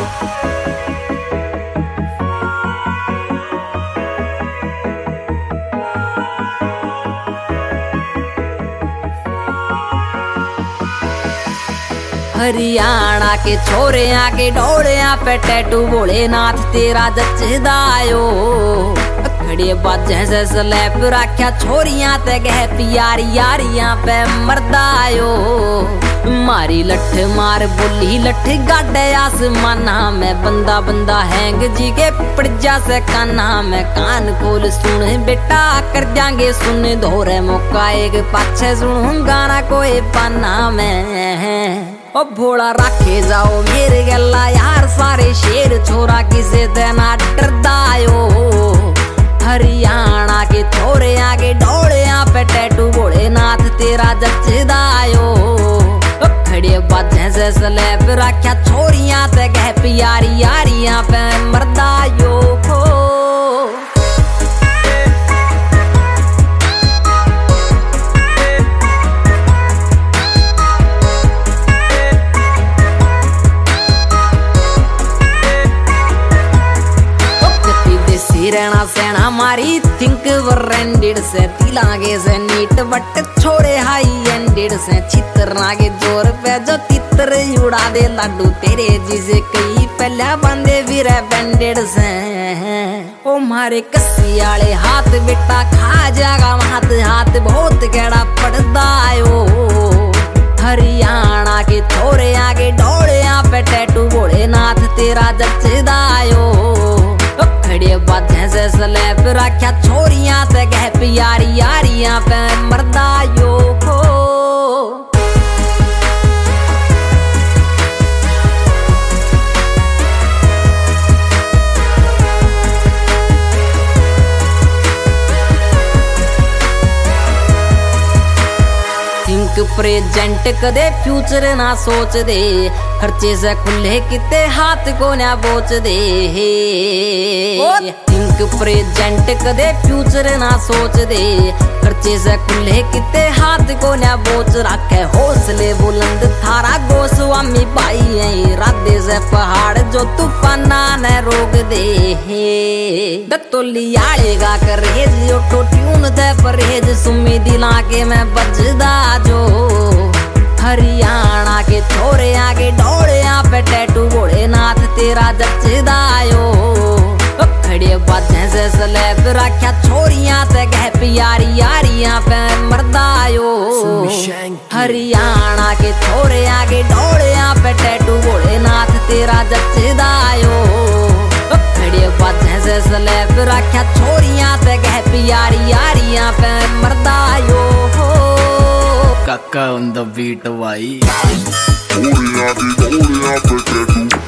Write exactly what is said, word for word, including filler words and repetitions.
हरियाणा के छोरे आके डोले पे टैटू भोलेनाथ तेरा जचदायो खड़े बाजे से स्लैप रख्या छोरियां ते गह प्यारी यारियां पे मरदायो मारी लठ मार बोली लठ गाडे आसमाना में बंदा बंदा हैंग जी के पड़जा से काना में कान खोल सुन बेटा कर जाएंगे सुन धोरे मौका एक पाछे सुन गाना कोई पाना में ओ भोला रखे जाओ मेरे गला यार सारे शेर छोरा किसे देना डरदायो हरियाणा के छोरे आगे डोले पे टैटू भोलेनाथ तेरा जचदायो खड़े बाजे से स्लैप रख्या छोरियां ते गह प्यारी यारियां पे मरदायो रहना सेना मारी थिंक ब्रांडेड से तिलागे से नीट बट छोड़े हाई एंडेड से चित्र नागे जोर पे जो तितर उड़ा दे लाडू तेरे जिसे कई पहला बंदे भी रे बैंडेड से ओ मारे कस्सी आले हाथ बेटा खा जागा हाथ हाथ बहुत गड़ा पड़दायो हरियाणा के छोरे आगे डोले पे टैटू भोलेनाथ तेरा जचदायो खड़े बाजे से स्लैप रख्या छोरियां ते गह प्यारी यारियां पे मरदायो को प्रेजेंट कदे फ्यूचर ना सोच दे खर्चे से खुले किते हाथ को ना बोच दे थिंक प्रेजेंट कदे फ्यूचर ना सोच दे खर्चे से खुले किते हाथ को ना बोच रखे हौसले बुलंद थारा गोस्वामी भाई है इरादे से पहाड़ जो तूफाना न रोक दे दत्तोली आलेगा करेज ऑटो ट्यून दे परहेज सुमी दिला के मैं बजदा जो हरियाणा के छोरे आगे डोले पे टैटू भोलेनाथ तेरा जचदायो खड़े बाजे से स्लैप रख्या छोरियां ते गह प्यारी यारियां पे मरदायो हरियाणा के छोरे आगे डोले पे टैटू भोलेनाथ तेरा जचदायो खड़े बाजे से स्लैप रख्या छोरियां ते गह प्यारी यारियां पे मरदायो Kaka on the beat, भाई।